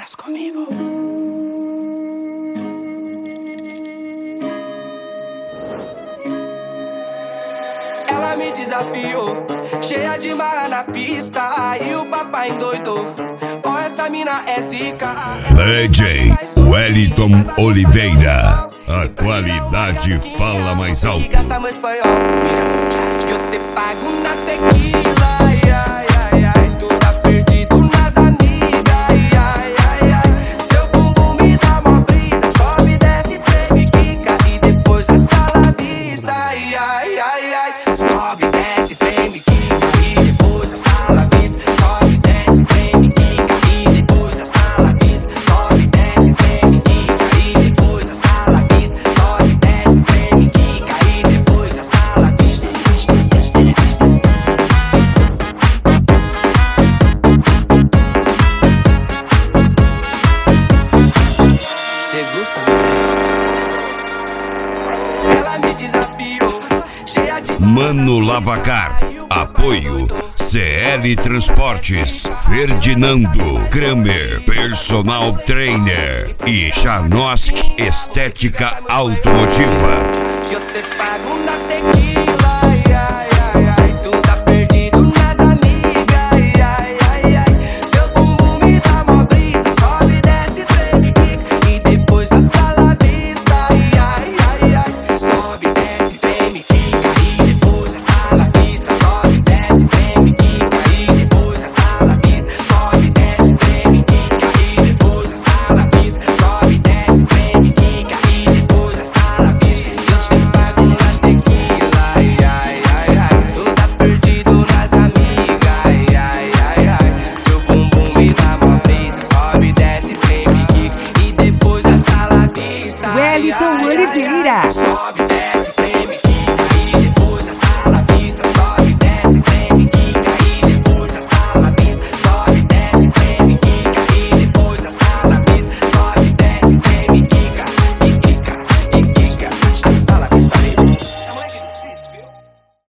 Faz comigo. Ela me desafiou, cheia de marra na pista, e o papai endoidou. Ó, essa mina é zica. DJ Wellington Oliveira, a qualidade fala mais alto. Gasta meu espanhol, mira muchacho, que eu te pago na tequila. Ai, ai, ai, ai, tu tá perdido nas amigas. Ai, ai, ai, ai, seu bumbum me dá mó brisa. Sobe, desce, treme, quica e depois está la vista. Ai, ai, ai, ai, sobe, desce, treme, quica e depois está la vista. Sobe, desce, treme, quica e depois está la vista. Sobe, desce, treme, quica e depois está la vista. Sobe, desce, treme, quica e depois está la vista. Ela me desafiou, cheia de Mano Lavacar, apoio CL Transportes, Ferdinando Kramer, Personal Trainer e Chanosk Estética Automotiva. eu te pago na tequila. Ai, ai, ai, ai, tu tá perdido nas amigas. Ai, ai, ai, ai, seu bumbum me dá mó brisa. Sobe, desce, treme, quica e depois hasta la vista. Ai, ai, ai, ai, sobe, desce, treme, quica e depois hasta la vista. Sobe, desce, treme, quica e depois hasta la vista. Sobe, desce, treme, quica e depois hasta la vista. Sobe, desce, treme, quica e depois hasta la vista. Eu te pago na tequila. Ai, ai, ai, ai, tu tá perdido nas amigas. Ai, ai, ai, ai, seu bumbum me dá mó brisa. Sobe, desce, treme, quica e depois hasta la vista. Wellington Ai, ai, ai, Oliveira. ai, sobe, desce.